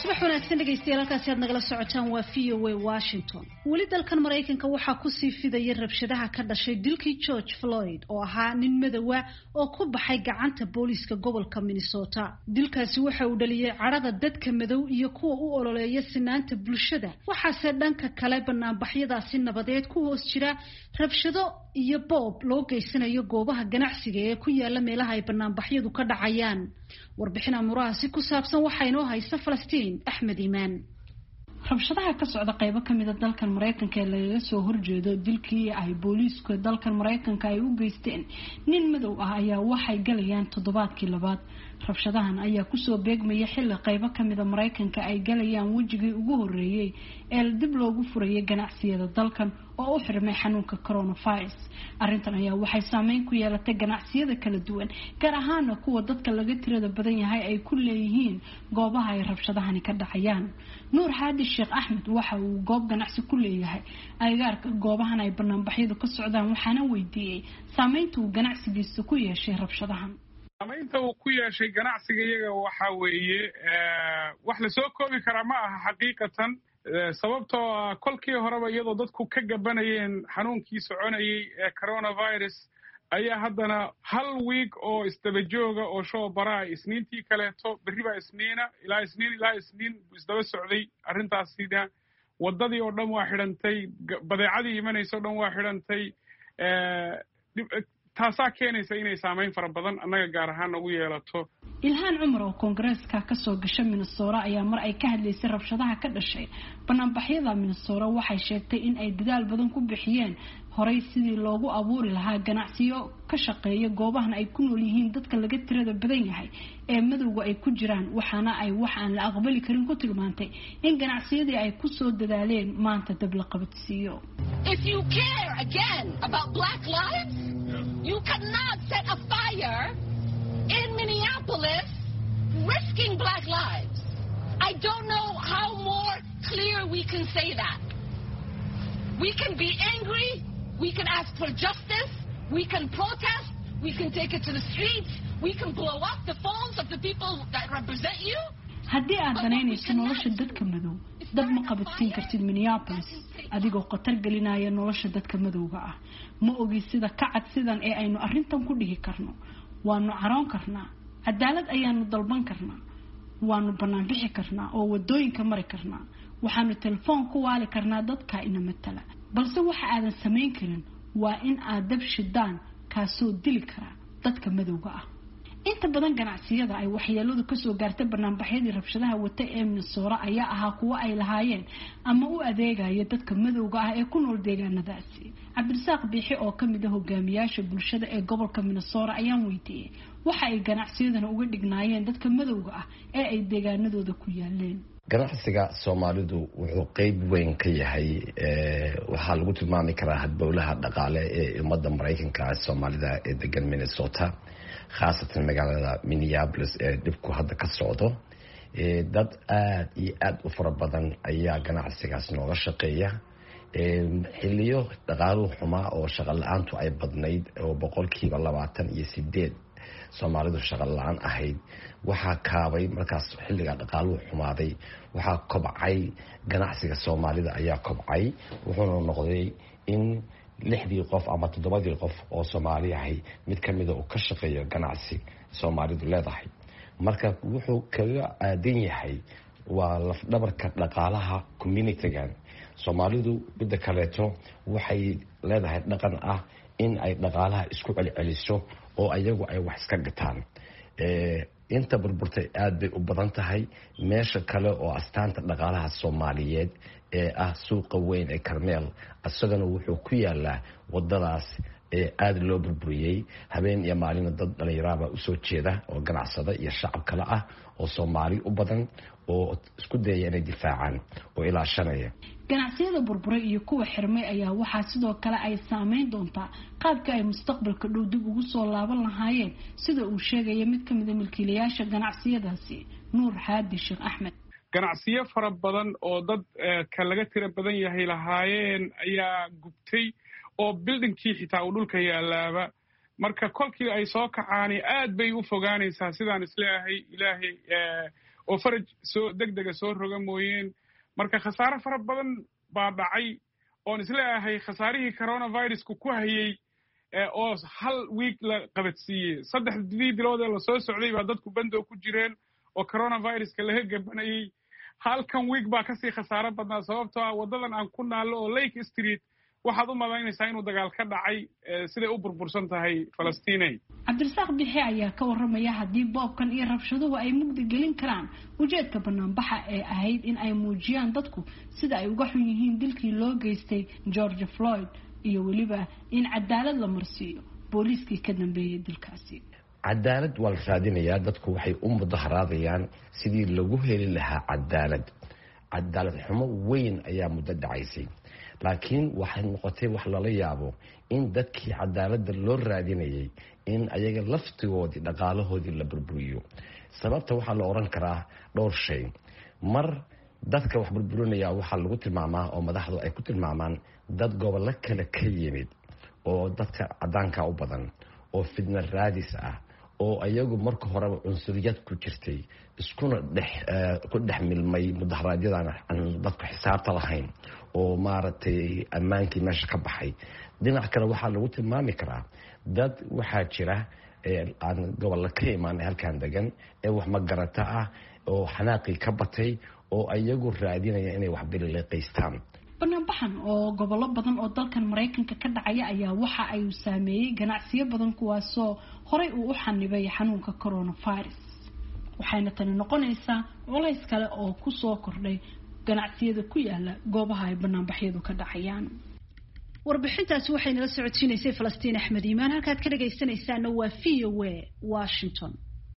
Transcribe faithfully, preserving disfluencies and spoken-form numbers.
subax wanaagsan dhegeystayaal halkaasi aad nagala socotaan waa V O A Washington. weli dalkan Mareykanka waxaa ku sii fidaya rabshadaha ka dhashay dilkii George Floyd oo ahaa nin madow oo ku baxay gacanta booliiska gobolka Minnesota. dilkaasi waxa uu dhaliyay carada dadka madow iyo kuwa u ololeeya sinaanta bulshada. waxaase dhanka kale banaanbaxyadaasi nabadeed ku hoos jira rabshado iyo boob loo geysanayo goobaha ganacsiga ee ku yaala meelaha ay banaanbaxyadu ka dhacayaan. warbixin amurahaasi ku saabsan waxaa inoo haysta Falastiin Axmed Iimaan. rabshadaha ka socda qaybo kamid ah dalkan Mareykanka ee laga soo horjeedo dilkii ay booliisku dalkan Mareykanka ay u geysteen nin madow ah ayaa waxay galayaan toddobaadkii labaad. rabshadahan ayaa ku soo beegmaya xilli qaybo kamid ah Mareykanka ay galayaan wajigii ugu horeeyay ee dib loogu furayay ganacsiyada dalkan oo u xirmay xanuunka coronavirus. arrintan ayaa waxay saameyn ku yeelatay ganacsiyada kala duwan, gaar ahaan kuwa dadka laga tirada badan yahay ay ku leeyihiin goobaha ay rabshadahani ka dhacayaan. Nuur Haadi Sheekh Axmed waxa uu goob ganacsi ku leeyahay agagaarka goobahan ay banaanbaxyadu ka socdaan, waxaana weydiiyay saameynta uu ganacsigiisa ku yeeshay rabshadahan. saameynta uu ku yeeshay ganacsiga iyaga waxa weeye wax la soo koobi karaa ma aha xaqiiqatan, sababtoo kolkii horeba iyadoo dadku ka gabanayeen xanuunkii soconayay ee coronavirus ayaa haddana hal week oo isdaba jooga oo show baraa isniintii kaleeto berri baa isniina ilaa isniin ilaa isniin isdaba socday. arrintaasina waddadii oo dhan waa xidhantay, badeecadii imanaysa oo dhan waa xidhantay. taasaa keenaysa inay saameyn fara badan annaga gaar ahaan nagu yeelato. Ilhaan Cumar oo Koongareeska ka soo gashay Minnesota ayaa mar ay ka hadlaysay rabshadaha ka dhashay banaanbaxyada Minnesota waxay sheegtay in ay dadaal badan ku bixiyeen horay sidii loogu abuuri lahaa ganacsiyo ka shaqeeya goobahan ay ku nool yihiin dadka laga tirada badan yahay ee madowga ay ku jiraan, waxaana ay wax aan la aqbali karin ku tilmaantay in ganacsiyadii ay ku soo dadaaleen maanta dab la qabadsiiyo. If you care again about black lives, you cannot set a fire in Minneapolis risking black lives. I don't know how more clear we can say that. We can be angry, we can ask for justice, we can protest, we can take it to the streets, we can blow up the phones of the people that represent you. haddii aad danaynayso nolosha dadka madow, dad ma qabadsiin kartid Minneapolis adigoo qatar gelinaya nolosha dadka madowga ah. ma ogi sida ka cad sidan ee aynu arrintan ku dhigi karno. waanu caroon karnaa, cadaalad ayaanu dalban karnaa, waanu banaan bixi karnaa oo wadooyinka mari karnaa, waxaanu telefoon ku waali karnaa dadka ina matala, balse waxa aadan samayn karin waa in aad dab shidaan kaasoo dili kara dadka madowga ah. inta badan ganacsiyada ay waxyeeladu ka soo gaartay banaanbaxyadii rabshadaha wata ee Minnesota ayaa ahaa kuwa ay lahaayeen ama u adeegaya dadka madowga ah ee ku nool deegaanadaasi. Cabdirasaaq Biixi oo kamid ah hogaamiyaasha bulshada ee gobolka Minnesota ayaan weydiiyay waxa ay ganacsiyadana uga dhignaayeen dadka madowga ah ee ay deegaanadooda ku yaaleen. ganacsiga Soomaalidu wuxuu qayb weyn ka yahay waxa lagu tilmaami karaa hadbowlaha dhaqaale ee ummadda Mareykanka ee Soomaalida ee degan Minnesota, khaasatan magaalada Minneapolis ee dhibku hadda ka socdo. dad aad iyo aad u fara badan ayaa ganacsigaas nooga shaqeeya. xilliyo dhaqaaluhu xumaa oo shaqo la'aantu ay badnayd oo boqolkiiba labaatan iyo sideed Soomaalidu shaqo la'aan ahayd, waxaa kaabay markaas xilliga dhaqaaluhu xumaaday waxaa kobcay ganacsiga Soomaalida ayaa kobcay, wuxuuna noqday in lixdii qof ama toddobadii qof oo Soomaali ahay mid kamid ah oo ka shaqeeyo ganacsi Soomaalidu leedahay. marka wuxuu kaga aadan yahay waa laf dhabarka dhaqaalaha community-gan. Soomaalidu midda kaleeto waxay leedahay dhaqan ah in ay dhaqaalaha isku celceliso oo ayagu ay wax iska gataan. inta burburtay aad bay u badan tahay. meesha kale oo astaanta dhaqaalaha Soomaaliyeed ee ah suuqa weyn ee Carmel, asagana wuxuu ku yaalaa wadadaas ee aad loo burburiyay. habeen iyo maalin dad dhalinyarada u soo jeeda oo ganacsada iyo shacab kale ah oo Soomaali u badan oo isku dayaya inay difaacaan oo ilaashanaya. ganacsiyada burburay iyo kuwa xirmay ayaa waxaa sidoo kale ay saameyn doontaa qaabka ay mustaqbalka dhow dib ugu soo laaban lahaayeen, sida uu sheegay mid kamid ah milkiilayaasha ganacsiyadaasi, Nuur Haadi Sheekh Axmed. ganacsiyo fara badan oo dad ka laga tira badan yahay lahaayeen ayaa gubtay oo buildingkii xitaa uu dhulka yaalaaba. marka kolkii ay soo kacaani aad bay u fogaanaysaa sidaan isleeyahay. ilaahay oo faraj soo degdega soo roga mooyeen marka khasaare fara badan baa dhacay oon isleeyahay khasaarihii coronavirusku ku hayay oo hal week la qabadsiiyey saddexdii bilood ee lasoo socday baa dadku bandoo ku jireen oo coronaviruska laga gabanayay halkan week baa kasii khasaaro badnaa sababtoo ah waddadan aan ku naallo oo Lake Street waxaad u malaynaysaa inuu dagaal ka dhacay siday u burbursan tahay Falastiinay. Cabdirasaaq Bixi ayaa ka warramaya haddii boobkan iyo rabshaduhu ay mugdi gelin karaan ujeedka banaanbaxa ee ahayd in ay muujiyaan dadku sida ay uga xun yihiin dilkii loo geystay George Floyd iyo weliba in cadaalad la marsiiyo booliiskii ka dambeeyay dilkaasi. cadaalad waa la raadinayaa dadku waxay u mudaharaadayaan sidii lagu heli lahaa cadaalad cadaalad xumo weyn ayaa muddo dhacaysay laakiin waxay noqotay wax lala yaabo in dadkii cadaaladda loo raadinayay in ayaga laftigoodii dhaqaalahoodii la burburiyo sababta waxaa la oran karaa dhowr shay mar dadka wax burburinaya waxaa lagu tilmaamaa oo madaxdu ay ku tilmaamaan dad gobollo kale ka yimid oo dadka cadaanka u badan oo fidna raadis ah oo ayagu marka horeba cunsuriyad ku jirtay iskuna dhex ku dhex milmay mudaharaadyadaan aan dadku xisaabta lahayn oo maaragtay ammaankii meesha ka baxay dhinac kale waxaa lagu tilmaami karaa dad waxaa jira aan gobollo ka imaanay halkan degan ee wax magarata ah oo xanaaqii ka batay oo ayagu raadinaya inay wax bilileeqaystaan banaanbaxan oo gobollo badan oo dalkan Mareykanka ka dhacaya ayaa waxa ay saameeyay ganacsiyo badan kuwaasoo horey uu u xanibay xanuunka coronavirus waxayna tani noqonaysaa culays kale oo ku soo kordhay ganacsiyada ku yaala goobaha ay banaanbaxyadu ka dhacayaan. warbixintaasi waxay nala socodsiinaysay Falastiin Axmed Iimaan halkaad ka dhageysanaysaana waa V O A Washington.